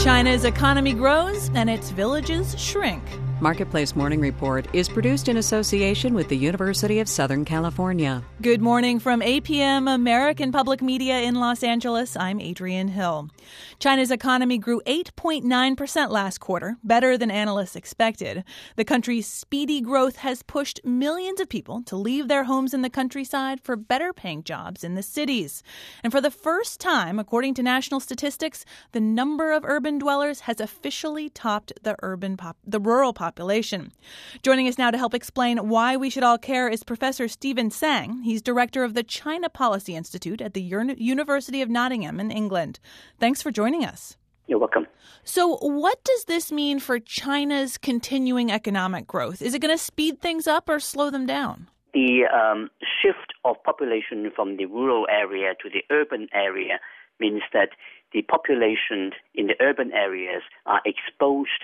China's economy grows and its villages shrink. Marketplace Morning Report is produced in association with the University of Southern California. Good morning from APM American Public Media in Los Angeles. I'm Adrienne Hill. China's economy grew 8.9% last quarter, better than analysts expected. The country's speedy growth has pushed millions of people to leave their homes in the countryside for better-paying jobs in the cities. And for the first time, according to national statistics, the number of urban dwellers has officially topped the rural population. Joining us now to help explain why we should all care is Professor Stephen Tsang. He's director of the China Policy Institute at the University of Nottingham in England. Thanks for joining us. You're welcome. So what does this mean for China's continuing economic growth? Is it going to speed things up or slow them down? The shift of population from the rural area to the urban area means that the population in the urban areas are exposed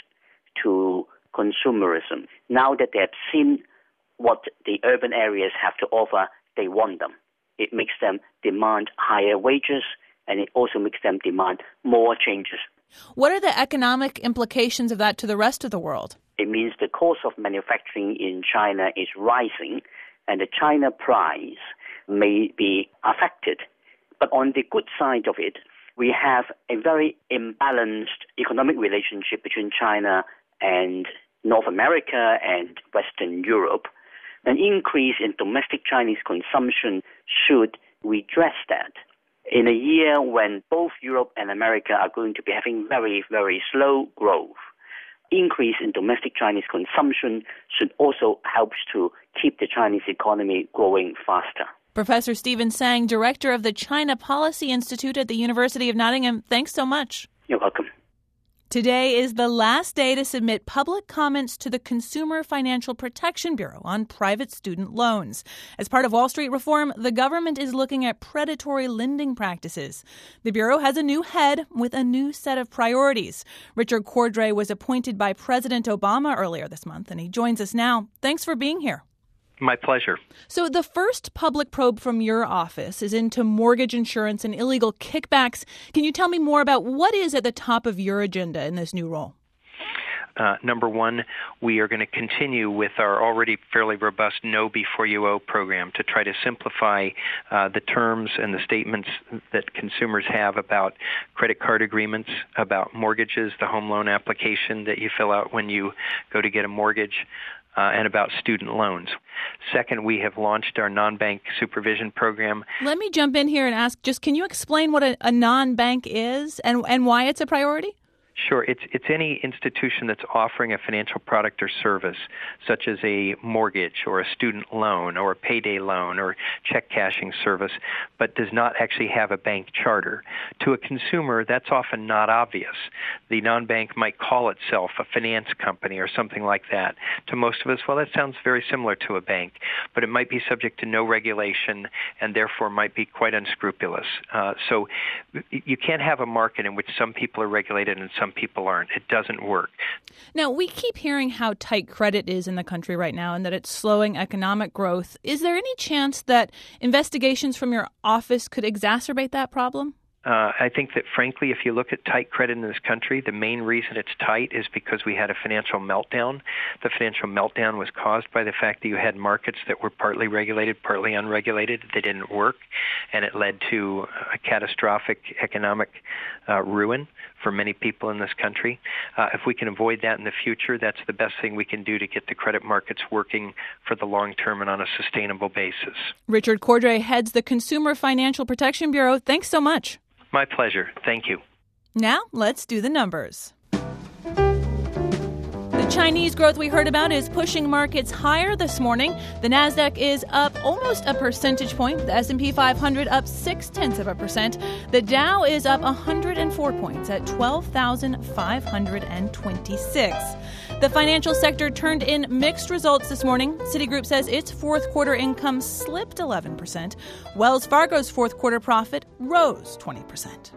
to consumerism. Now that they have seen what the urban areas have to offer, they want them. It makes them demand higher wages, and it also makes them demand more changes. What are the economic implications of that to the rest of the world? It means the cost of manufacturing in China is rising, and the China price may be affected. But on the good side of it, we have a very imbalanced economic relationship between China and North America and Western Europe. An increase in domestic Chinese consumption should redress that. In a year when both Europe and America are going to be having very, very slow growth, increase in domestic Chinese consumption should also help to keep the Chinese economy growing faster. Professor Stephen Tsang, director of the China Policy Institute at the University of Nottingham, thanks so much. You're welcome. Today is the last day to submit public comments to the Consumer Financial Protection Bureau on private student loans. As part of Wall Street reform, the government is looking at predatory lending practices. The Bureau has a new head with a new set of priorities. Richard Cordray was appointed by President Obama earlier this month, and he joins us now. Thanks for being here. My pleasure. So the first public probe from your office is into mortgage insurance and illegal kickbacks. Can you tell me more about what is at the top of your agenda in this new role? Number one, we are going to continue with our already fairly robust Know Before You Owe program to try to simplify the terms and the statements that consumers have about credit card agreements, about mortgages, the home loan application that you fill out when you go to get a mortgage, and about student loans. Second, we have launched our non-bank supervision program. Let me jump in here and ask, can you explain what a non-bank is and why it's a priority? Sure. It's any institution that's offering a financial product or service, such as a mortgage or a student loan or a payday loan or check cashing service, but does not actually have a bank charter. To a consumer, that's often not obvious. The non-bank might call itself a finance company or something like that. To most of us, well, that sounds very similar to a bank, but it might be subject to no regulation and therefore might be quite unscrupulous. So you can't have a market in which some people are regulated and some people aren't. It doesn't work. Now, we keep hearing how tight credit is in the country right now and that it's slowing economic growth. Is there any chance that investigations from your office could exacerbate that problem? I think that, frankly, if you look at tight credit in this country, the main reason it's tight is because we had a financial meltdown. The financial meltdown was caused by the fact that you had markets that were partly regulated, partly unregulated. They didn't work, and it led to a catastrophic economic ruin for many people in this country. If we can avoid that in the future, that's the best thing we can do to get the credit markets working for the long term and on a sustainable basis. Richard Cordray heads the Consumer Financial Protection Bureau. Thanks so much. My pleasure. Thank you. Now, let's do the numbers. The Chinese growth we heard about is pushing markets higher this morning. The Nasdaq is up almost a percentage point. The S&P 500 up 0.6%. The Dow is up 104 points at 12,526. The financial sector turned in mixed results this morning. Citigroup says its fourth quarter income slipped 11%. Wells Fargo's fourth quarter profit rose 20%.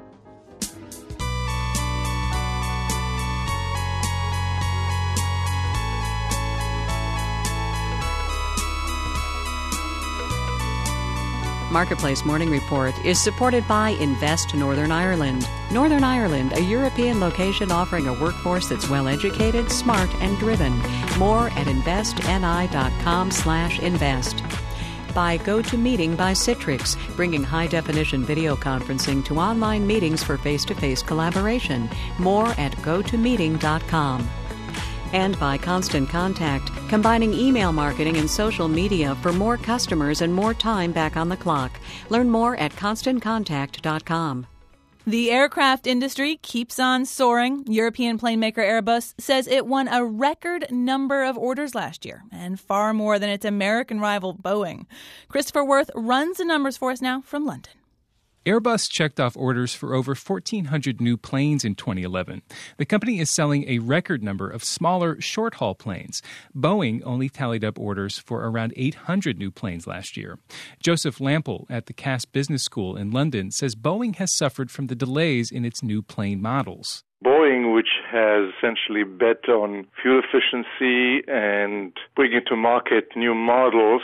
Marketplace Morning Report is supported by Invest Northern Ireland. Northern Ireland, a European location offering a workforce that's well-educated, smart, and driven. More at investni.com/invest. By GoToMeeting by Citrix, bringing high-definition video conferencing to online meetings for face-to-face collaboration. More at gotomeeting.com. And by Constant Contact, combining email marketing and social media for more customers and more time back on the clock. Learn more at ConstantContact.com. The aircraft industry keeps on soaring. European plane maker Airbus says it won a record number of orders last year, and far more than its American rival Boeing. Christopher Worth runs the numbers for us now from London. Airbus checked off orders for over 1,400 new planes in 2011. The company is selling a record number of smaller, short-haul planes. Boeing only tallied up orders for around 800 new planes last year. Joseph Lampel at the Cass Business School in London says Boeing has suffered from the delays in its new plane models. Boeing, which has essentially bet on fuel efficiency and bringing to market new models,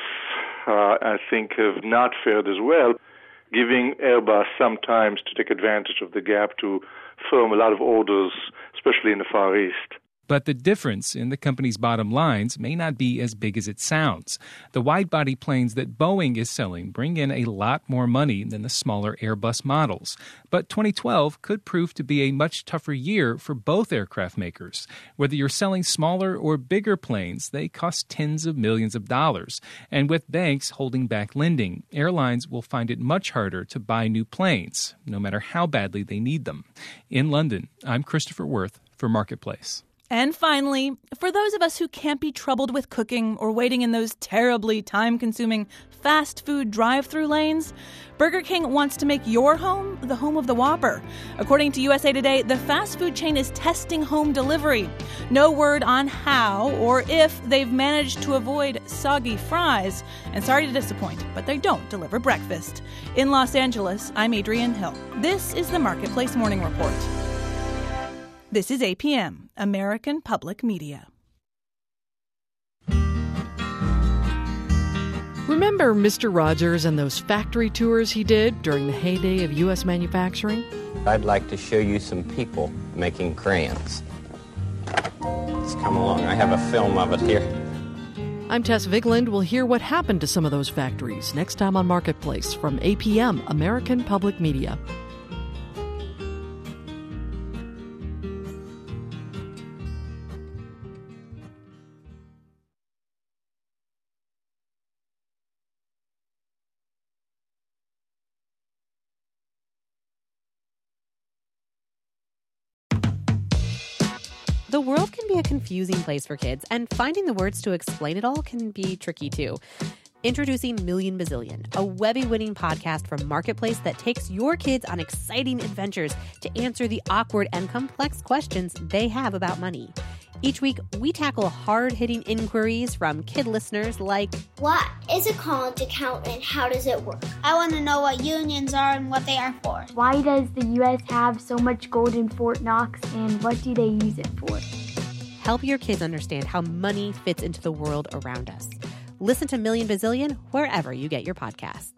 I think have not fared as well, giving Airbus some time to take advantage of the gap to firm a lot of orders, especially in the Far East. But the difference in the company's bottom lines may not be as big as it sounds. The wide-body planes that Boeing is selling bring in a lot more money than the smaller Airbus models. But 2012 could prove to be a much tougher year for both aircraft makers. Whether you're selling smaller or bigger planes, they cost tens of millions of dollars. And with banks holding back lending, airlines will find it much harder to buy new planes, no matter how badly they need them. In London, I'm Christopher Worth for Marketplace. And finally, for those of us who can't be troubled with cooking or waiting in those terribly time-consuming fast food drive-through lanes, Burger King wants to make your home the home of the Whopper. According to USA Today, the fast food chain is testing home delivery. No word on how or if they've managed to avoid soggy fries. And sorry to disappoint, but they don't deliver breakfast. In Los Angeles, I'm Adrienne Hill. This is the Marketplace Morning Report. This is APM, American Public Media. Remember Mr. Rogers and those factory tours he did during the heyday of U.S. manufacturing? I'd like to show you some people making crayons. Let's come along. I have a film of it here. I'm Tess Vigland. We'll hear what happened to some of those factories next time on Marketplace from APM, American Public Media. The world can be a confusing place for kids, and finding the words to explain it all can be tricky too. Introducing Million Bazillion, a Webby-winning podcast from Marketplace that takes your kids on exciting adventures to answer the awkward and complex questions they have about money. Each week, we tackle hard-hitting inquiries from kid listeners like, what is a college account and how does it work? I want to know what unions are and what they are for. Why does the U.S. have so much gold in Fort Knox and what do they use it for? Help your kids understand how money fits into the world around us. Listen to Million Bazillion wherever you get your podcasts.